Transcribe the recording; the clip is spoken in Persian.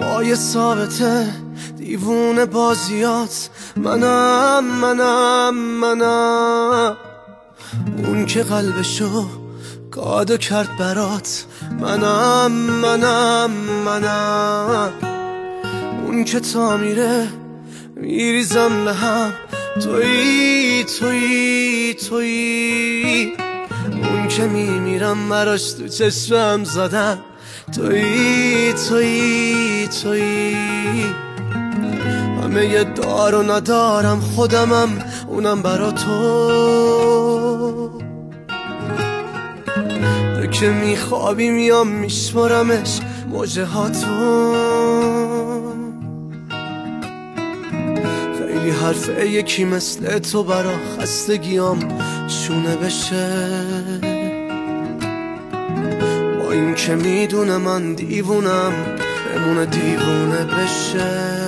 پای ثابته دیوونه بازیات، منم اون که قلبشو گادو کرد برات، منم اون که تا میره میریزم به هم، تویی اون که میمیرم براش تو چشمم زدم، تویی همه یه دار و ندارم خودمم، اونم برا تو. تو که میخوابی میام میشمارمش موجه هاتو، خیلی حرفه یکی مثل تو برا خستگیام شونه بشه، با این که میدونه من دیوونم بمونه دیوونه بشه.